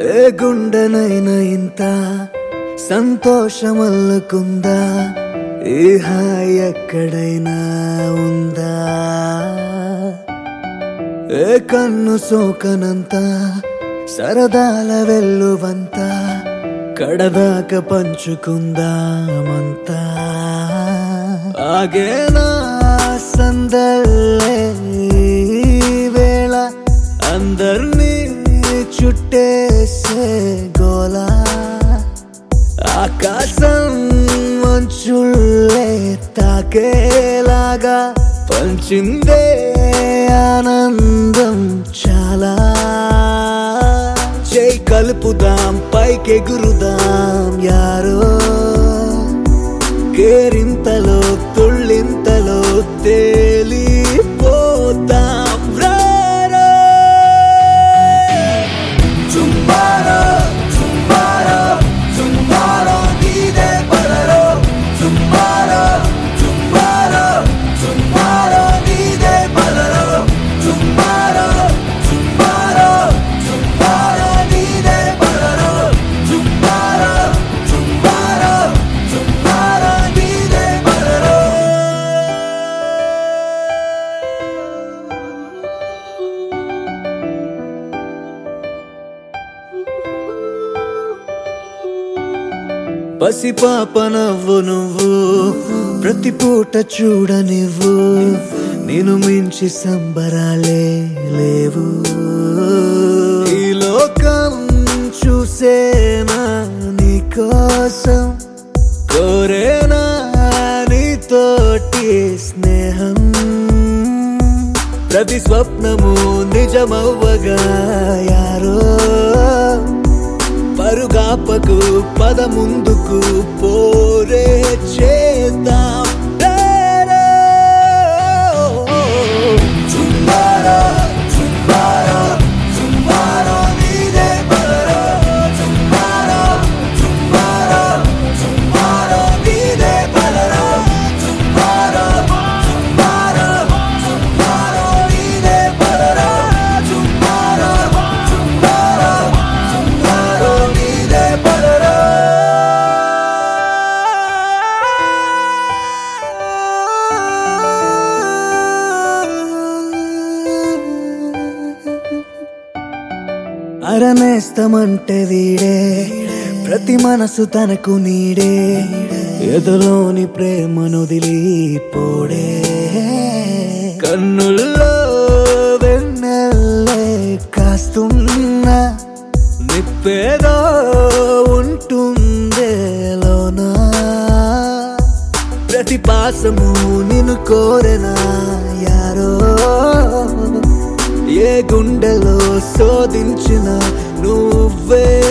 ఏ గుండెనైనా ఇంత సంతోషమల్లుకుందా, ఈ హాయి ఎక్కడైనా ఉందా? ఏ కన్ను సోకనంత సరదాల వెల్లువంత, కడదాకా పంచుకుందామంతా. ఆగేనా సందల్లే వేళ, అందర్నీ చుట్టేసే గోలా, ఆకాశం మంచుల్లే తాకేలాగా పంచిందే ఆనందం చాలా. చేయి కలుపుదాం పైకెగురుదాం యారో, కేరింతలో తుళ్ళింతలో తేలిపోతాం రారో. చుంబారో చుంబారో చుంబారో నీదే పదరో, చుంబారో చుంబారో చుంబారో నీదే పదరో, చుంబారో చుంబారో చుంబారో నీదే పదరో, చుంబారో చుంబారో చుంబారో నీదే పదరో. పసిపాప నవ్వు నువ్వు, ప్రతి పూట చూడనివ్వు, నేను మించి సంబరాలే లేవు. ఈ లోకం చూసేనా నీకోసం, కోరేనా నీతోటి స్నేహం. ప్రతి స్వప్నము నిజమవ్వగా యారో, పరుగాపకు పద ముందుకు పోరే చేద్దాం రేరో. చుంబారో చుంబారో చుంబారో నీదే పదరో, చుంబారో చుంబారో చుంబారో నీదే పదరో, చుంబారో చుంబారో చుంబారో నీదే పదరో, చుంబారో చుంబారో చుంబారో నీదే పదరో. అరనేస్తమంటే వీడే, ప్రతి మనసు తనకు నీడే, ఎదలోని ప్రేమను దిలిపోడే. కన్నుల్లో వెన్నెల్లే కాస్తున్నా, నిప్పేదో ఉంటుందే లోనా. ప్రతి పాసము నిన్ను కోరెనా యారో, ఏ గుండెలో శోధించిన నువ్వే